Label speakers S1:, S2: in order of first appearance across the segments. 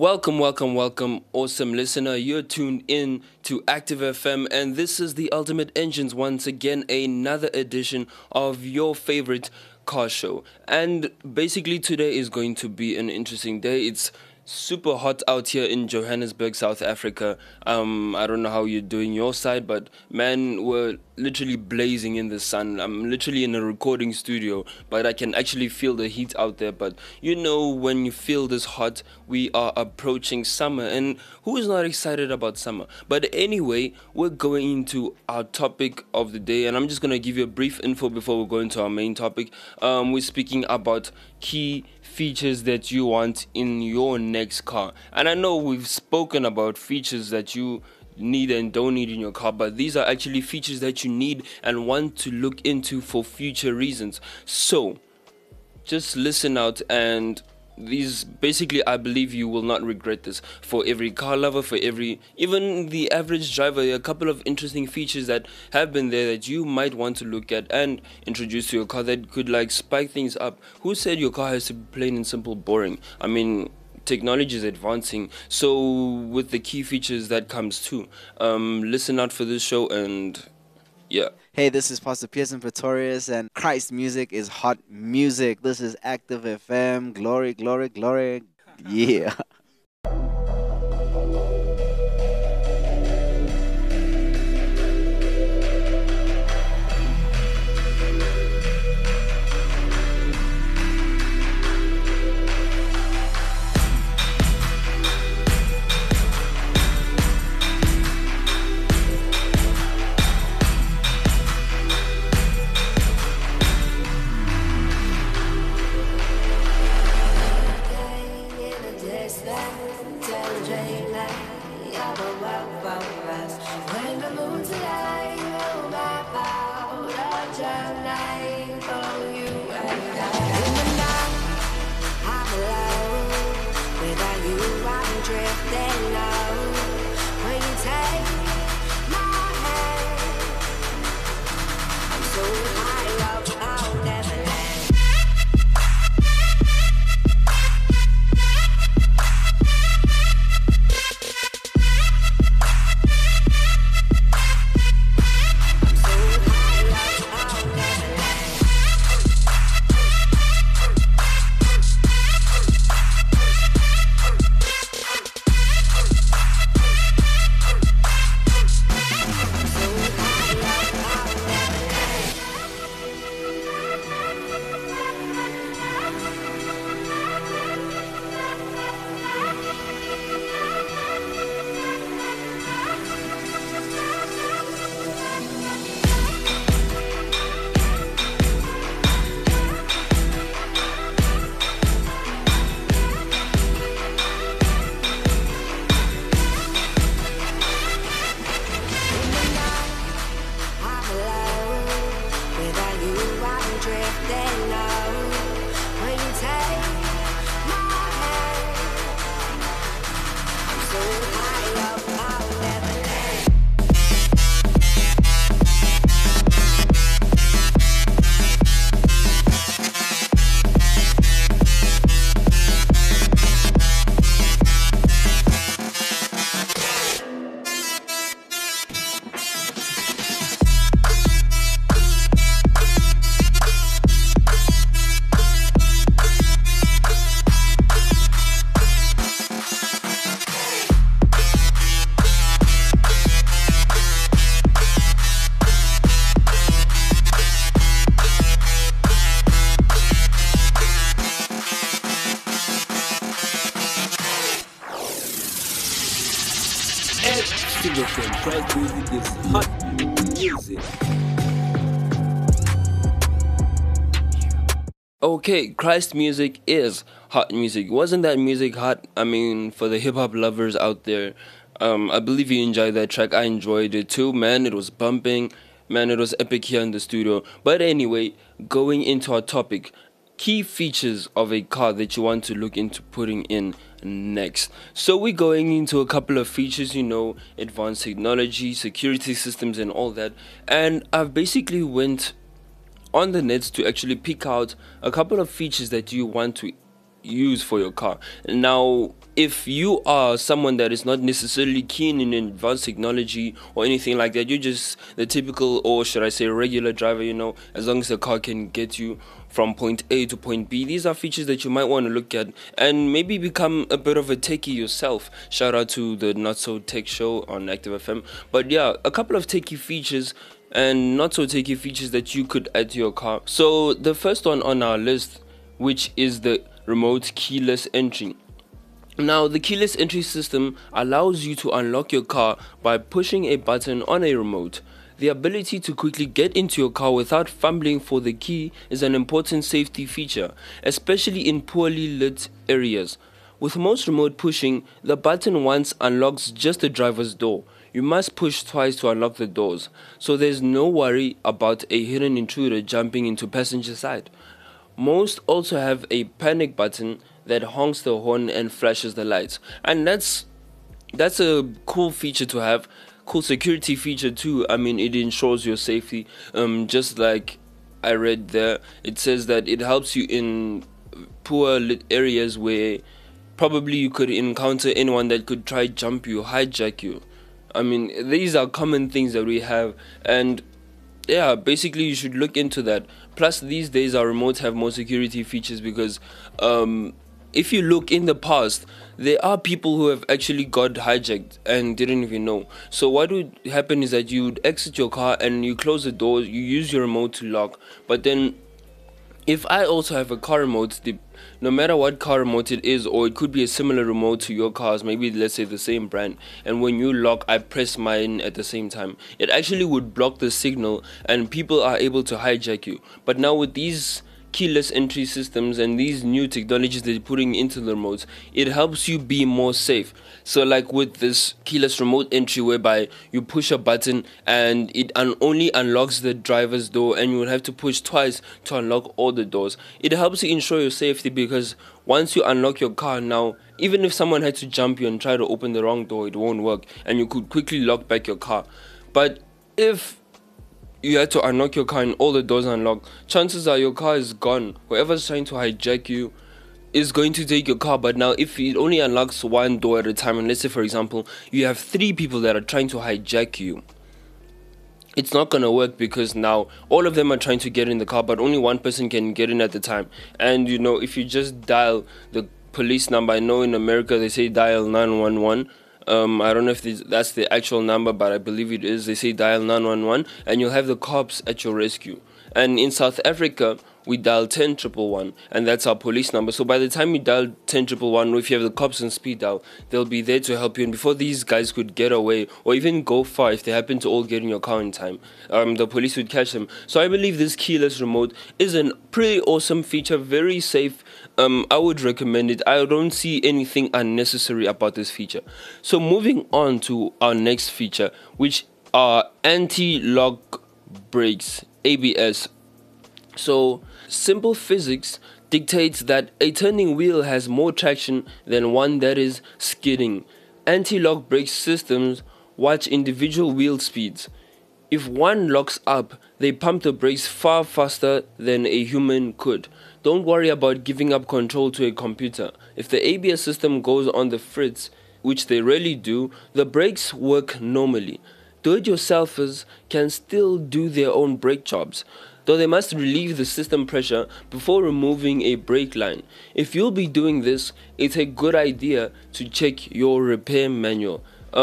S1: Welcome, awesome listener. You're tuned in to Active FM, and this is the Ultimate Engines once again, another edition of your favorite car show. And basically, today is going to be an interesting day. It's super hot out here in Johannesburg, South Africa. I don't know how you're doing your side, but man, we're literally blazing in the sun. I'm literally in a recording studio, but I can actually feel the heat out there. But you know, when you feel this hot, we are approaching summer, and who is not excited about summer? But anyway, we're going into our topic of the day, and I'm just gonna give you a brief info before we go into our main topic. We're speaking about key features that you want in your next car. And I know we've spoken about features that you need and don't need in your car, but these are actually features that you need and want to look into for future reasons. So just listen out, and these basically, I believe you will not regret this. For every car lover, even the average driver, there are a couple of interesting features that have been there that you might want to look at and introduce to your car that could like spike things up. Who said your car has to be plain and simple boring? I mean, technology is advancing, so with the key features that comes too. Listen out for this show, and yeah.
S2: Hey, this is Pastor Pearson Pretorius, and Christ Music is hot music. This is Active FM. Glory, glory, glory. Yeah.
S1: Christ music is hot music. Okay, Christ music is hot music. Wasn't that music hot? I mean, for the hip hop lovers out there, I believe you enjoyed that track. I enjoyed it too, man. It was bumping. Man, it was epic here in the studio. But anyway, going into our topic, key features of a car that you want to look into putting in next. So we're going into a couple of features, advanced technology, security systems and all that. And I've basically went on the net to actually pick out a couple of features that you want to use for your car. Now, if you are someone that is not necessarily keen in advanced technology or anything like that, you're just the typical, or should I say regular driver, as long as the car can get you from point A to point B, these are features that you might want to look at and maybe become a bit of a techie yourself. Shout out to the Not So Tech Show on Active FM. But yeah, a couple of techie features and not so techie features that you could add to your car. So the first one on our list, which is the remote keyless entry. Now, the keyless entry system allows you to unlock your car by pushing a button on a remote. The ability to quickly get into your car without fumbling for the key is an important safety feature, especially in poorly lit areas. With most remote pushing, the button once unlocks just the driver's door. You must push twice to unlock the doors, so there's no worry about a hidden intruder jumping into passenger side. Most also have a panic button that honks the horn and flashes the lights, and that's a cool feature to have. Cool security feature too. I mean, it ensures your safety. Just like I read there, it says that it helps you in poor lit areas where probably you could encounter anyone that could try jump you, hijack you. I mean, these are common things that we have, and yeah, basically you should look into that. Plus, these days our remotes have more security features because if you look in the past, there are people who have actually got hijacked and didn't even know. So what would happen is that you would exit your car and you close the door, you use your remote to lock. But then if I also have a car remote, no matter what car remote it is, or it could be a similar remote to your car's, maybe let's say the same brand, and when you lock, I press mine at the same time, it actually would block the signal and people are able to hijack you. But now with these keyless entry systems and these new technologies they're putting into the remotes, it helps you be more safe. So like with this keyless remote entry, whereby you push a button and it only unlocks the driver's door, and you will have to push twice to unlock all the doors. It helps you ensure your safety, because once you unlock your car now, even if someone had to jump you and try to open the wrong door, it won't work, and you could quickly lock back your car. But if you had to unlock your car and all the doors unlocked, chances are your car is gone. Whoever's trying to hijack you is going to take your car. But now if it only unlocks one door at a time, and let's say for example you have 3 people that are trying to hijack you, it's not going to work, because now all of them are trying to get in the car, but only one person can get in at the time. And if you just dial the police number, I know in America they say dial 911. I don't know if that's the actual number, but I believe it is. They say dial 911 and you'll have the cops at your rescue. And in South Africa, we dial 10-111, and that's our police number. So by the time you dial 10-111, or if you have the cops on speed dial, they'll be there to help you. And before these guys could get away or even go far, if they happen to all get in your car in time, the police would catch them. So I believe this keyless remote is a pretty awesome feature, very safe. I would recommend it. I don't see anything unnecessary about this feature. So moving on to our next feature, which are anti-lock brakes, ABS. So simple physics dictates that a turning wheel has more traction than one that is skidding. Anti-lock brake systems watch individual wheel speeds. If one locks up, they pump the brakes far faster than a human could. Don't worry about giving up control to a computer. If the ABS system goes on the fritz, which they rarely do, the brakes work normally. Do-it-yourselfers can still do their own brake jobs, though they must relieve the system pressure before removing a brake line. If you'll be doing this, it's a good idea to check your repair manual.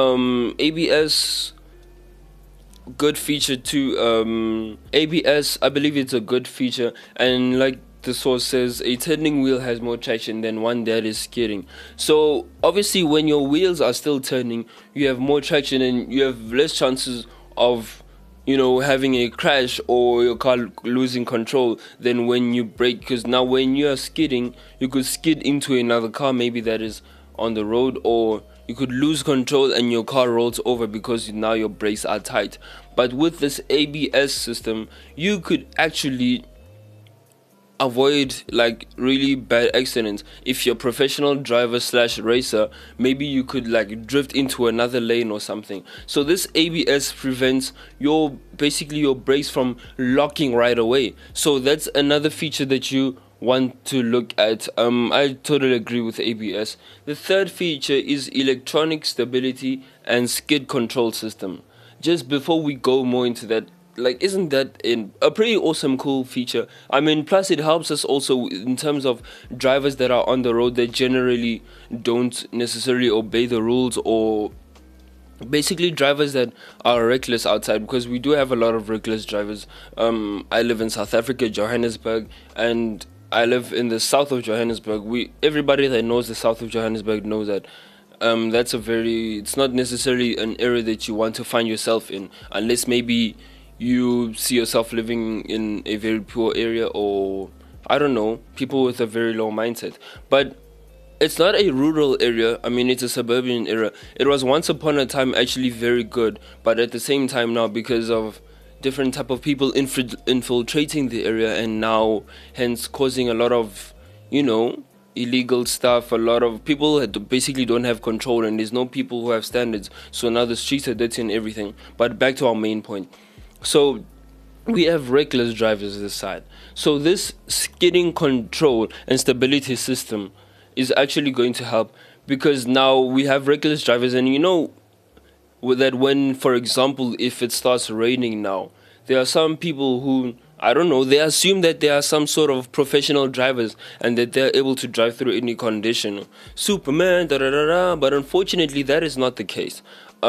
S1: ABS, good feature too. ABS, I believe it's a good feature, and like the source says, a turning wheel has more traction than one that is skidding. So obviously when your wheels are still turning, you have more traction and you have less chances of having a crash or your car losing control than when you brake, because now when you are skidding, you could skid into another car maybe that is on the road, or you could lose control and your car rolls over because now your brakes are tight. But with this ABS system, you could actually avoid like really bad accidents. If you're a professional driver / racer, maybe you could like drift into another lane or something. So this ABS prevents your brakes from locking right away. So that's another feature that you want to look at. I totally agree with ABS. The third feature is electronic stability and skid control system. Just before we go more into that, like, isn't that a pretty awesome, cool feature? I mean, plus it helps us also in terms of drivers that are on the road that generally don't necessarily obey the rules, or basically drivers that are reckless outside, because we do have a lot of reckless drivers. I live in South Africa, Johannesburg, and I live in the south of Johannesburg. Everybody that knows the south of Johannesburg knows that it's not necessarily an area that you want to find yourself in, unless maybe you see yourself living in a very poor area, or I don't know, people with a very low mindset. But it's not a rural area. I mean, it's a suburban area. It was once upon a time actually very good, but at the same time now, because of different type of people infiltrating the area, and now hence causing a lot of, illegal stuff. A lot of people that basically don't have control, and there's no people who have standards. So now the streets are dirty and everything. But back to our main point. So we have reckless drivers this side. So this skidding control and stability system is actually going to help, because now we have reckless drivers, and that when, for example, if it starts raining now, there are some people who, I don't know, they assume that they are some sort of professional drivers and that they're able to drive through any condition. Superman, but unfortunately that is not the case.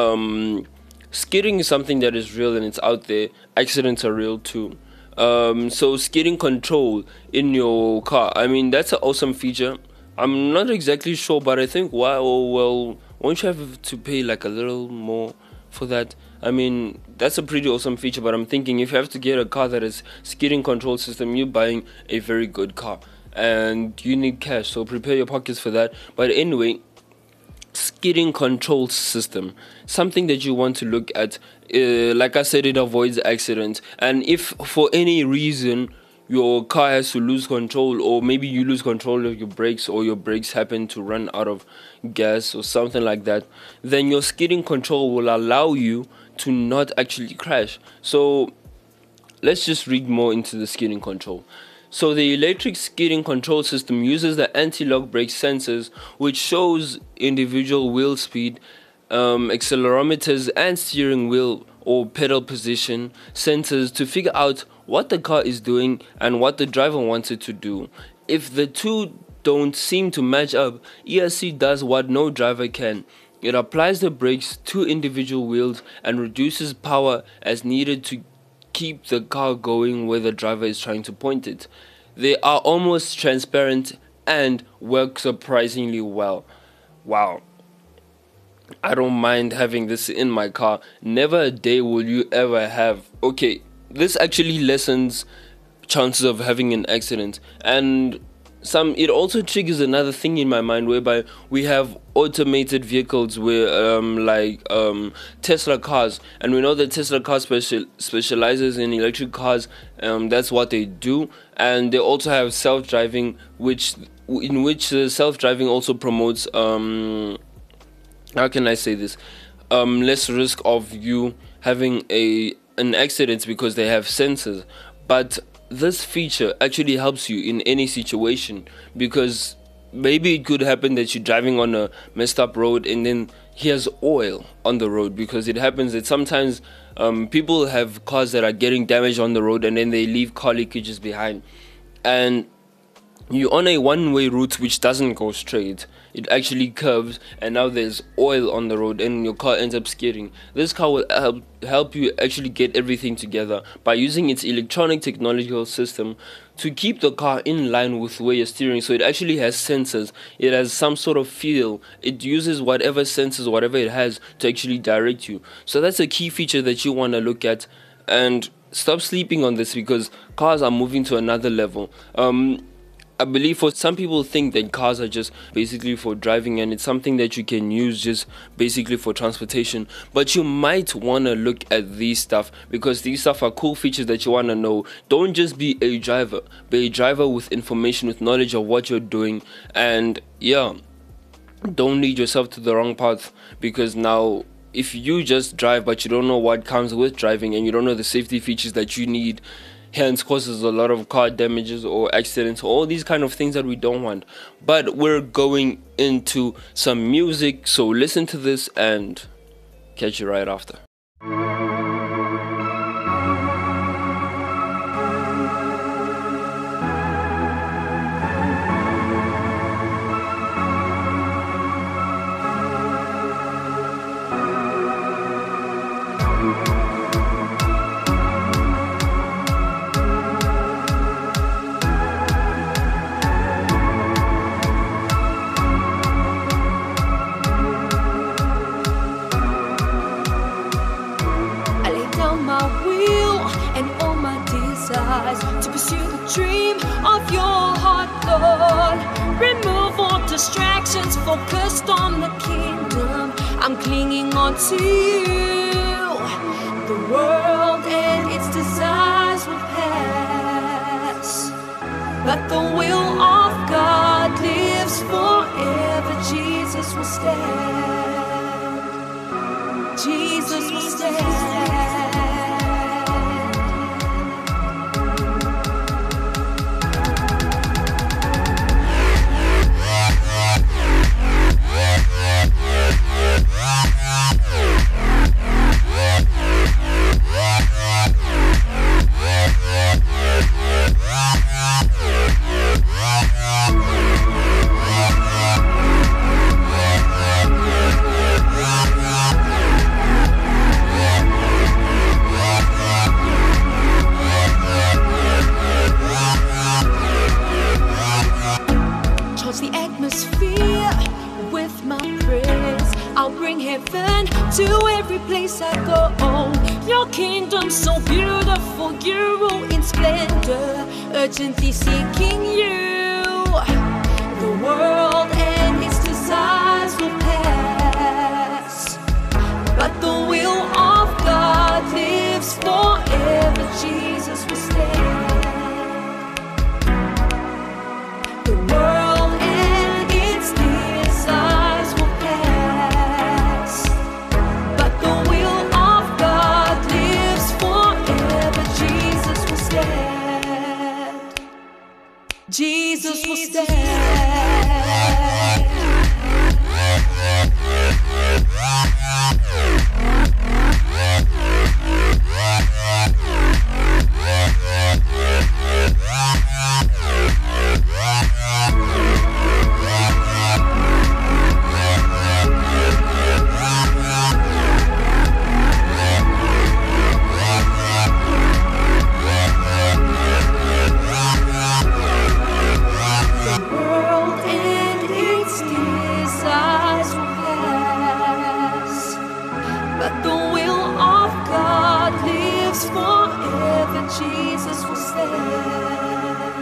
S1: Skidding is something that is real and it's out there. Accidents are real too. So skidding control in your car, I mean, that's an awesome feature. I'm not exactly sure, but I think, well, won't you have to pay like a little more for that? I mean, that's a pretty awesome feature, but I'm thinking if you have to get a car that is skidding control system, you're buying a very good car and you need cash, so prepare your pockets for that. But anyway, skidding control system, something that you want to look at. Like I said, it avoids accidents, and if for any reason your car has to lose control, or maybe you lose control of your brakes, or your brakes happen to run out of gas or something like that, then your skidding control will allow you to not actually crash. So let's just read more into the skidding control. So the electric skidding control system uses the anti-lock brake sensors, which shows individual wheel speed, accelerometers, and steering wheel or pedal position sensors to figure out what the car is doing and what the driver wants it to do. If the two don't seem to match up, ESC does what no driver can. It applies the brakes to individual wheels and reduces power as needed to keep the car going where the driver is trying to point it. They are almost transparent and work surprisingly well. Wow. I don't mind having this in my car. Never a day will you ever have. Okay, this actually lessens chances of having an accident, and it also triggers another thing in my mind, whereby we have automated vehicles where Tesla cars, and we know that Tesla cars specializes in electric cars. That's what they do, and they also have self-driving, in which self-driving also promotes how can I say this, less risk of you having an accident, because they have sensors. But this feature actually helps you in any situation, because maybe it could happen that you're driving on a messed up road and then here's oil on the road, because it happens that sometimes people have cars that are getting damaged on the road and then they leave car leakages behind, and you're on a one-way route which doesn't go straight. It actually curves, and now there's oil on the road and your car ends up skidding. This car will help you actually get everything together by using its electronic technological system to keep the car in line with where you're steering. So it actually has sensors. It has some sort of feel. It uses whatever sensors, whatever it has, to actually direct you. So that's a key feature that you want to look at, and stop sleeping on this, because cars are moving to another level. I believe for some people think that cars are just basically for driving, and it's something that you can use just basically for transportation. But you might want to look at these stuff, because these stuff are cool features that you want to know. Don't just be a driver. Be a driver with information, with knowledge of what you're doing. And yeah, don't lead yourself to the wrong path, because now if you just drive but you don't know what comes with driving, and you don't know the safety features that you need, hence causes a lot of car damages or accidents, all these kind of things that we don't want. But we're going into some music, so listen to this and catch you right after.
S3: To pursue the dream of your heart, Lord. Remove all distractions, focused on the kingdom. I'm clinging on to you. The world and its desires will pass, but the will of God lives forever. Jesus will stand. Jesus will stand. To every place I go, your kingdom so beautiful, you rule in splendor, urgently seeking you. The world and its desires will pass, but the will of God lives forever. Jesus will stand. The world and its desires will pass, but the will of God lives forever. Jesus will stand. Jesus will stand. Jesus will stand.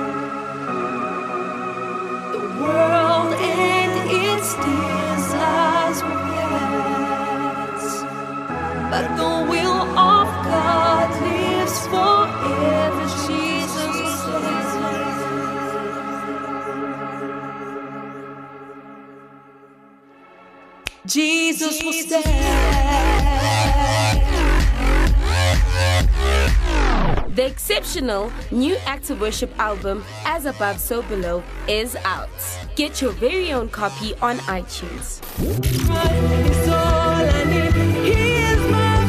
S3: The world and its desires will pass, but the will of God lives forever. Jesus will stand. Jesus will stand.
S4: The exceptional new Active Worship album, As Above So Below, is out. Get your very own copy on iTunes.
S3: It's all I need. He is my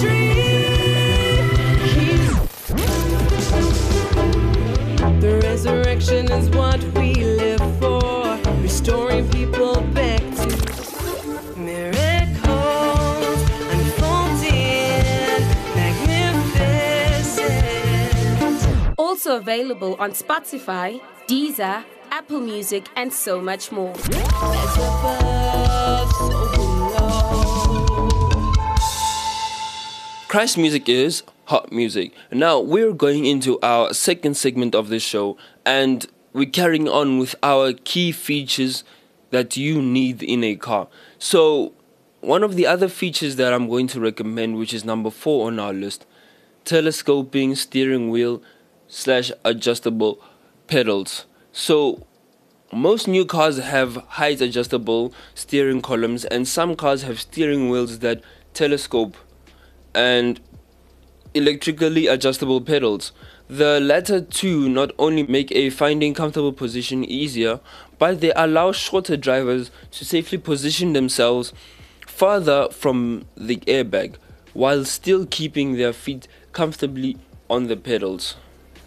S3: victory. The resurrection is what we live for, restoring people back to miracles unfolding, magnificent.
S4: Also available on Spotify, Deezer, Apple Music, and so much more.
S3: As above, so below.
S1: Christ music is hot music. Now we're going into our second segment of the show, and we're carrying on with our key features that you need in a car. So one of the other features that I'm going to recommend, which is number 4 on our list, telescoping steering wheel / adjustable pedals. So most new cars have height adjustable steering columns, and some cars have steering wheels that telescope and electrically adjustable pedals. The latter two not only make a finding comfortable position easier, but they allow shorter drivers to safely position themselves farther from the airbag while still keeping their feet comfortably on the pedals.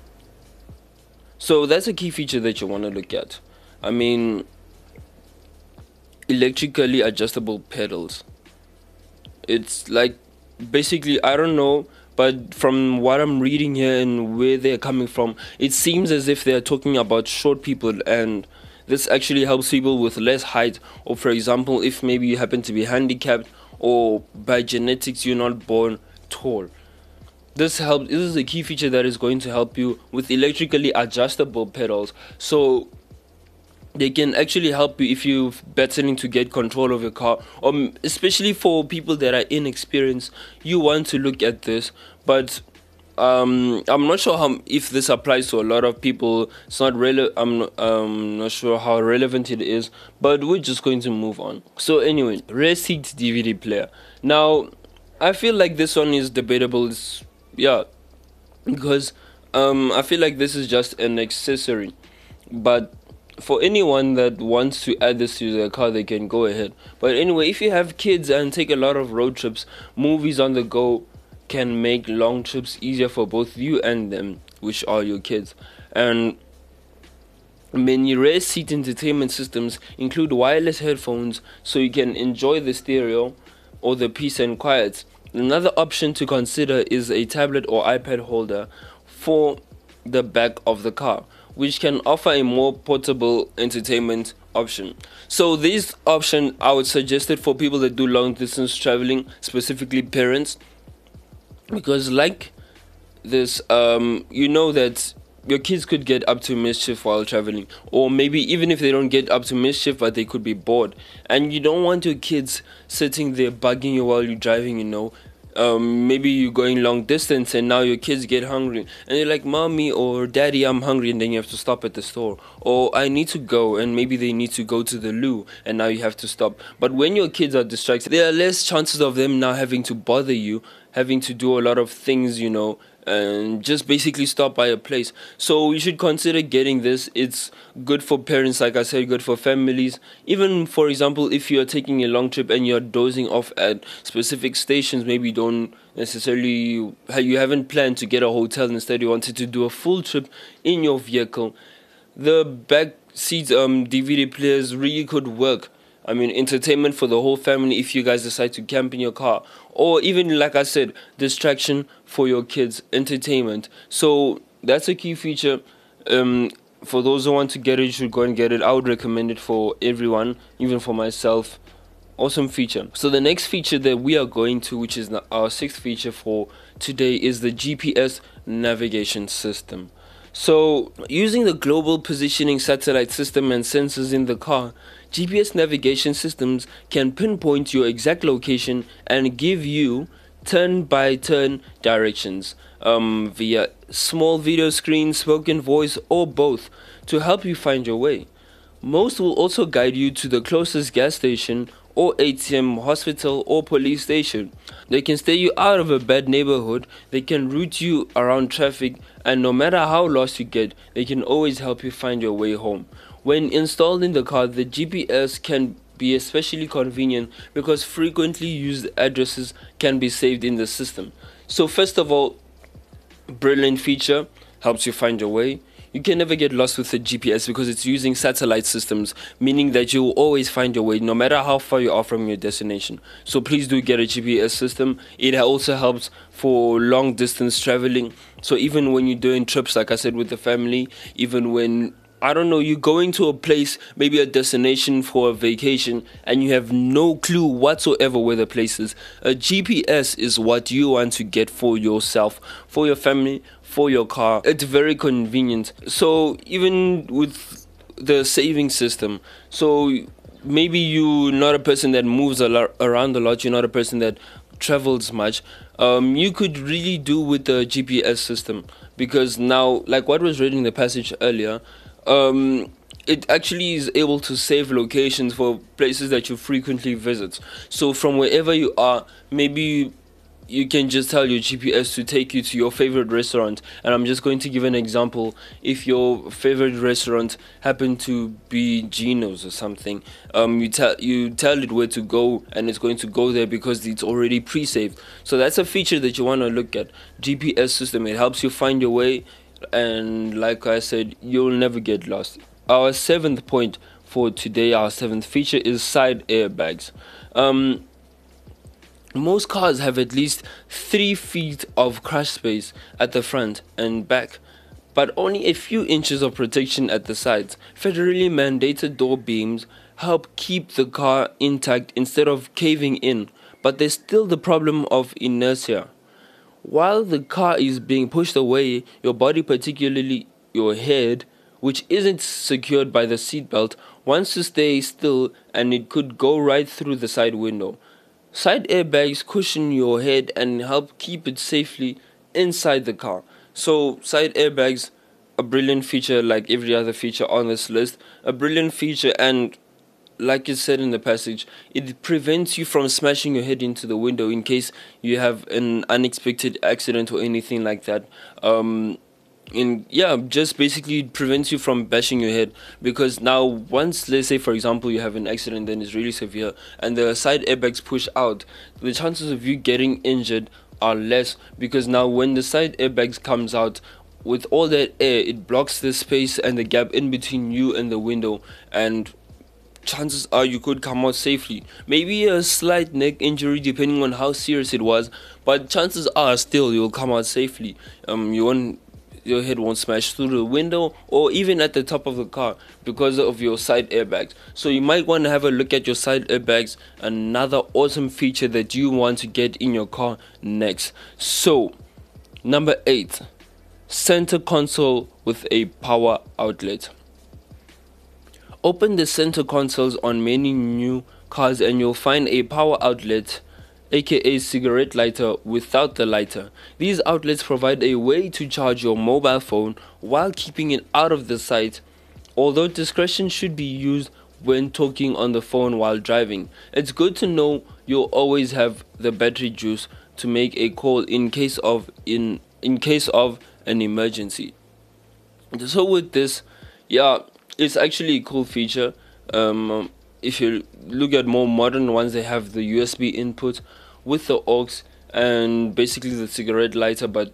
S1: So that's a key feature that you want to look at. I mean, electrically adjustable pedals. It's like, basically, I don't know, but from what I'm reading here and where they're coming from, it seems as if they're talking about short people, and this actually helps people with less height, or for example, if maybe you happen to be handicapped or by genetics you're not born tall. This is a key feature that is going to help you with electrically adjustable pedals. So they can actually help you if you're battling to get control of your car, or especially for people that are inexperienced. You want to look at this, but I'm not sure if this applies to a lot of people. It's not I'm not sure how relevant it is, but we're just going to move on. So anyway, rear seat DVD player. Now, I feel like this one is debatable. Because I feel like this is just an accessory, but for anyone that wants to add this to their car, they can go ahead. But anyway, if you have kids and take a lot of road trips, movies on the go can make long trips easier for both you and them, which are your kids. And many rear seat entertainment systems include wireless headphones, so you can enjoy the stereo or the peace and quiet. Another option to consider is a tablet or iPad holder for the back of the car, which can offer a more portable entertainment option. So this option, I would suggest it for people that do long distance traveling, specifically parents, because like this, you know that your kids could get up to mischief while traveling, or maybe even if they don't get up to mischief, but they could be bored, and you don't want your kids sitting there bugging you while you're driving, you know. Maybe you're going long distance and now your kids get hungry and they're like, mommy or daddy, I'm hungry, and then you have to stop at the store, or I need to go, and maybe they need to go to the loo and now you have to stop. But when your kids are distracted, there are less chances of them now having to bother you, having to do a lot of things, you know, and just basically stop by a place. So you should consider getting this. It's good for parents, like I said, good for families. Even, for example, if you're taking a long trip and you're dozing off at specific stations, maybe you don't necessarily, you haven't planned to get a hotel, instead you wanted to do a full trip in your vehicle, the back seat DVD players really could work. I mean, entertainment for the whole family if you guys decide to camp in your car. Or even, like I said, distraction for your kids, entertainment. So that's a key feature. For those who want to get it, you should go and get it. I would recommend it for everyone, even for myself. Awesome feature. So the next feature that we are going to, which is our sixth feature for today, is the GPS navigation system. So, using the global positioning satellite system and sensors in the car, GPS navigation systems can pinpoint your exact location and give you turn-by-turn directions via small video screen, spoken voice, or both to help you find your way. Most will also guide you to the closest gas station or ATM, hospital, or police station. They can stay you out of a bad neighborhood, they can route you around traffic, and no matter how lost you get, they can always help you find your way home. When installed in the car, the GPS can be especially convenient because frequently used addresses can be saved in the system. So first of all, brilliant feature, helps you find your way. You can never get lost with the GPS because it's using satellite systems, meaning that you will always find your way no matter how far you are from your destination. So please do get a GPS system. It also helps for long distance traveling. So even when you're doing trips, like I said, with the family, even when, I don't know, you're going to a place, maybe a destination for a vacation, and you have no clue whatsoever where the place is, a GPS is what you want to get for yourself, for your family, for your car. It's very convenient. So even with the saving system, so maybe you're not a person that moves around a lot, you're not a person that travels much, you could really do with the GPS system, because now, like what was reading the passage earlier, it actually is able to save locations for places that you frequently visit. So from wherever you are, maybe you can just tell your GPS to take you to your favorite restaurant. And I'm just going to give an example. If your favorite restaurant happened to be Gino's or something, you tell it where to go, and it's going to go there because it's already pre-saved. So that's a feature that you want to look at. GPS system, it helps you find your way, and like I said, you'll never get lost. Our 7th point for today, our 7th feature, is side airbags. Most cars have at least 3 feet of crash space at the front and back, but only a few inches of protection at the sides. Federally mandated door beams help keep the car intact instead of caving in, but there's still the problem of inertia. While the car is being pushed away, your body, particularly your head, which isn't secured by the seatbelt, wants to stay still, and it could go right through the side window. Side airbags cushion your head and help keep it safely inside the car. So side airbags, a brilliant feature like every other feature on this list. A brilliant feature, and like it said in the passage, it prevents you from smashing your head into the window in case you have an unexpected accident or anything like that. Just basically it prevents you from bashing your head, because now once, let's say for example, you have an accident, then it's really severe and the side airbags push out, the chances of you getting injured are less, because now when the side airbags comes out, with all that air, it blocks the space and the gap in between you and the window, and chances are you could come out safely. Maybe a slight neck injury depending on how serious it was, but chances are still you'll come out safely. Your head won't smash through the window or even at the top of the car because of your side airbags. So you might want to have a look at your side airbags, another awesome feature that you want to get in your car next. So, number 8, center console with a power outlet. Open the center consoles on many new cars and you'll find a power outlet, aka cigarette lighter, without the lighter. These outlets provide a way to charge your mobile phone while keeping it out of the sight, although discretion should be used when talking on the phone while driving. It's good to know you'll always have the battery juice to make a call in case of an emergency. So with this, it's actually a cool feature. If you look at more modern ones, they have the USB input with the aux and basically the cigarette lighter, but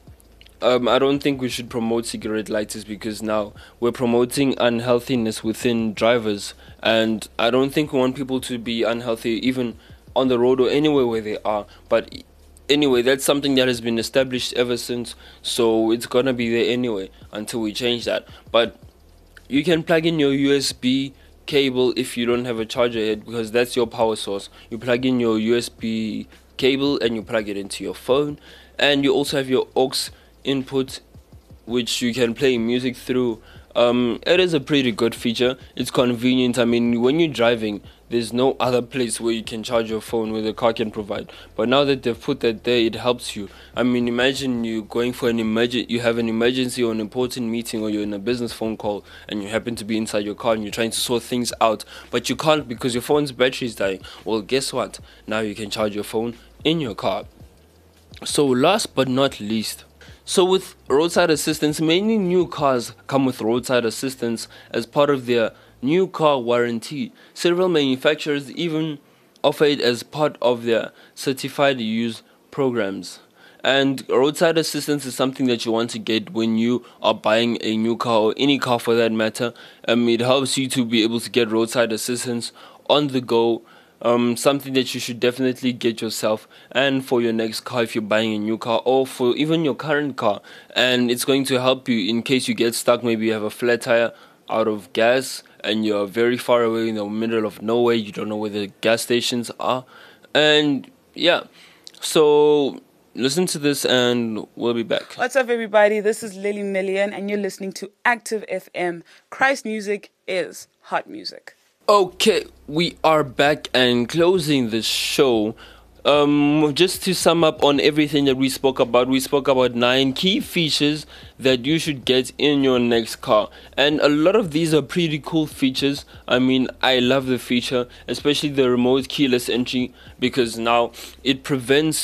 S1: I don't think we should promote cigarette lighters, because now we're promoting unhealthiness within drivers, and I don't think we want people to be unhealthy even on the road or anywhere where they are. But anyway, that's something that has been established ever since, so it's gonna be there anyway until we change that. But you can plug in your USB cable if you don't have a charger yet, because that's your power source. You plug in your USB cable and you plug it into your phone, and you also have your aux input which you can play music through. It is a pretty good feature. It's convenient. I mean, when you're driving, there's no other place where you can charge your phone where the car can provide. But now that they've put that there, it helps you. I mean, imagine you going for you have an emergency or an important meeting, or you're in a business phone call and you happen to be inside your car and you're trying to sort things out, but you can't because your phone's battery is dying. Well, guess what? Now you can charge your phone in your car. So last but not least, so with roadside assistance, many new cars come with roadside assistance as part of their new car warranty. Several manufacturers even offer it as part of their certified use programs. And roadside assistance is something that you want to get when you are buying a new car, or any car for that matter. It helps you to be able to get roadside assistance on the go. Something that you should definitely get yourself and for your next car if you're buying a new car, or for even your current car. And it's going to help you in case you get stuck. Maybe you have a flat tire, out of gas, and you're very far away in the middle of nowhere. You don't know where the gas stations are. And so listen to this and we'll be back.
S5: What's up, everybody? This is Lily Million and you're listening to Active FM. Christ music is hot music.
S1: Okay, we are back and closing the show. Just to sum up on everything that we spoke about 9 key features that you should get in your next car. And a lot of these are pretty cool features. I mean, I love the feature, especially the remote keyless entry, because now it prevents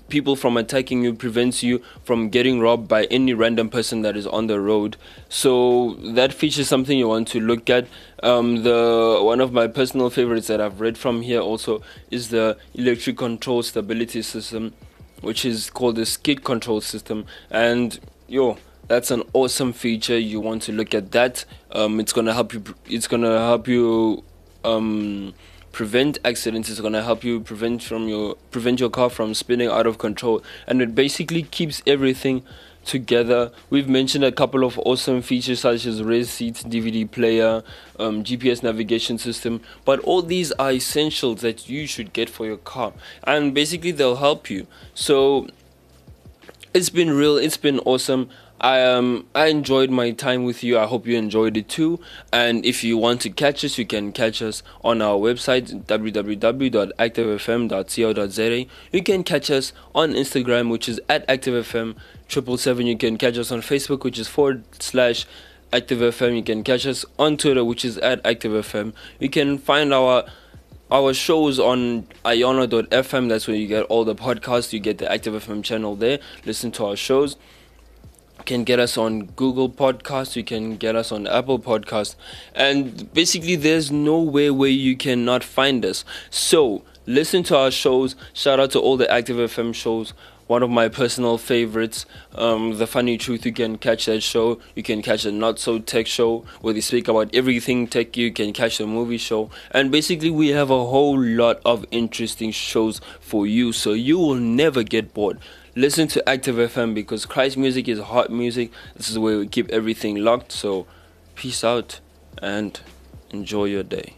S1: people from attacking you, prevents you from getting robbed by any random person that is on the road. So that feature is something you want to look at. One of my personal favorites that I've read from here also is the electric control stability system, which is called the skid control system. And that's an awesome feature. You want to look at that. It's gonna help you prevent accidents. It's gonna help you prevent your car from spinning out of control, and it basically keeps everything together. We've mentioned a couple of awesome features such as rear seats, DVD player, GPS navigation system, but all these are essentials that you should get for your car, and basically they'll help you. So it's been awesome. I enjoyed my time with you. I hope you enjoyed it too. And if you want to catch us, you can catch us on our website, www.activefm.co.za. You can catch us on Instagram, which is @ActiveFM777. You can catch us on Facebook, which is /ActiveFM. You can catch us on Twitter, which is @ActiveFM. You can find our shows on iona.fm. That's where you get all the podcasts. You get the Active FM channel there. Listen to our shows. You can get us on Google Podcasts. You can get us on Apple Podcasts. And basically, there's nowhere where you cannot find us. So listen to our shows. Shout out to all the Active FM shows. One of my personal favorites, The Funny Truth. You can catch that show. You can catch the Not So Tech show, where they speak about everything tech. You can catch the movie show. And basically, we have a whole lot of interesting shows for you, so you will never get bored. Listen to Active FM, because Christ music is hot music. This is where we keep everything locked. So peace out and enjoy your day.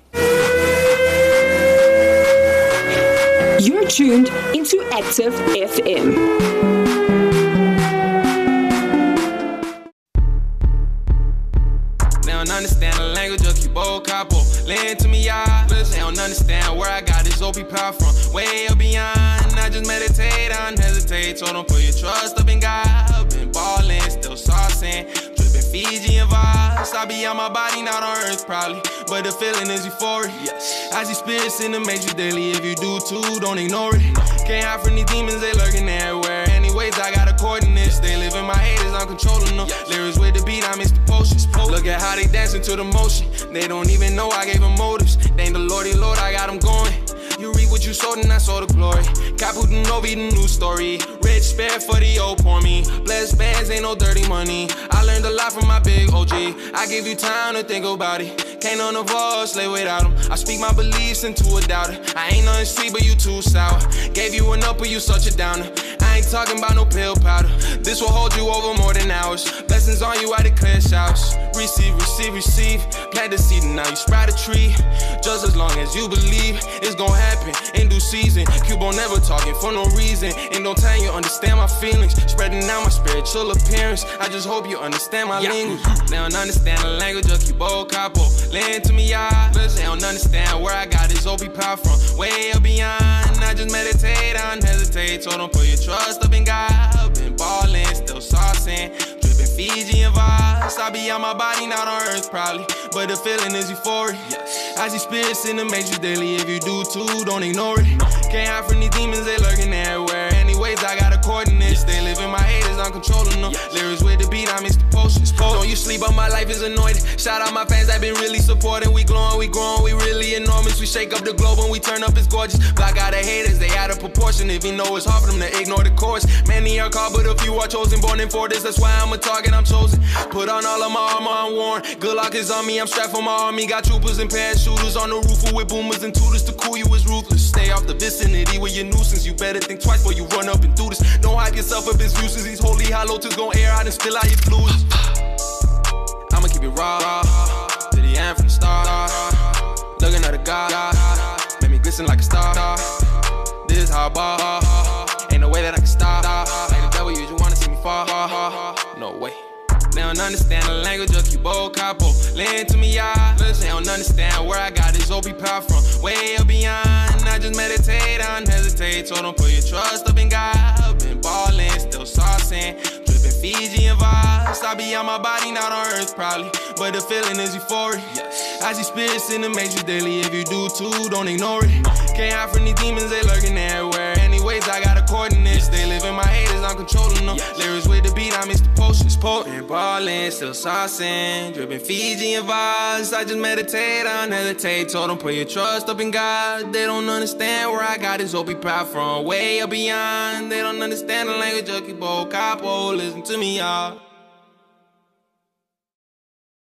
S3: You're tuned into Active FM.
S6: They don't understand the language of Cubo Capo. Listen to me, y'all. They don't understand where I got this OP power from. Way up beyond. I just meditate, I don't hesitate. So don't put your trust up in God. I've been ballin', still saucing. Drippin' Fijian vibes. I be on my body, not on earth probably. But the feeling is euphoric. I see spirits in the matrix daily. If you do too, don't ignore it. Can't hide from these demons, they lurking everywhere. Anyways, I got a coordinates. They live in my haters, I'm controlling them. Lyrics with the beat, I miss the potions. Look at how they dancing to the motion. They don't even know I gave them motives. Thank the Lordy Lord, I got them going. You reap what you sowed and I saw the glory. Caputin Novi, the new story. Rich spare for the old poor me. Blessed bands, ain't no dirty money. I learned a lot from my big OG. I give you time to think about it. Can't none of us lay without them. I speak my beliefs into a doubter. I ain't nothing sweet, but you too sour. Gave you an upper, you such a downer. I ain't talking about no pill powder. This will hold you over more than hours. Blessings on you, I declare showers. Receive, receive, receive. Plant the seed and now you sprout a tree. Just as long as you believe, it's gon' happen in due season. Cubo never talking for no reason. In no time you understand my feelings. Spreading out my spiritual appearance. I just hope you understand my language. They don't understand the language of Cubo Capo. Listen to me, y'all. They don't understand where I got this OP power from. Way up beyond. I just meditate, I don't hesitate. So don't put your trust up in God. I've been ballin', still saucing. Drippin' Fijian vibes. I be on my body, not on earth probably. But the feeling is euphoric. I see spirits in the matrix daily. If you do too, don't ignore it. Can't hide from these demons, they lurking everywhere. Anyways, I got a coordinates. They live in my haters, I'm controlling them. Lyrics with the beat, I miss the potions. Don't you sleep, but my life is anointed. Shout out my fans that been really supporting. We glowing, we growing, we really enormous. We shake up the globe when we turn up, it's gorgeous. Block out the haters, they out of proportion. If you know it's hard for them to ignore the chorus. Many are called, but a few are chosen. Born in for this, that's why I'm a target, I'm chosen. Put on all of my armor, I'm worn. Good luck is on me, I'm strapped for my army. Got troopers and parachuters on the roof with boomers and tutors. To cool you is ruthless. Stay off the vicinity with your nuisance. You better think twice before you run up and do this. Don't hype yourself up, it's useless. These holy hollow tips gon' air out and spill out your fluids. I'ma keep it raw, to the end from the start. Looking at a God, make me glisten like a star. This is how I ball, ain't no way that I can stop. Like the devil, you just wanna see me fall. No way. They don't understand the language of Cubo Capo. Listen to me, y'all. They don't understand where I got this OP power from. Way up beyond. I just meditate, I don't hesitate. So don't put your trust up in God. I've been ballin', still saucing. Drippin' Fijian vibes. I be on my body, not on earth probably. But the feeling is euphoric. I see spirits in the matrix daily. If you do too, don't ignore it. Can't hide from these demons, they lurking everywhere. Anyways, waves, I got a coordinates. They live in my haters, I'm controlling them. Lyrics with the beat, I mix the potions. Been ballin', still saucing, dripping Fijian vibes. I just meditate, I don't hesitate. Told them put your trust up in God. They don't understand where I got this OP power from, way up beyond. They don't understand the language of Kibo Capo. Listen to me, y'all.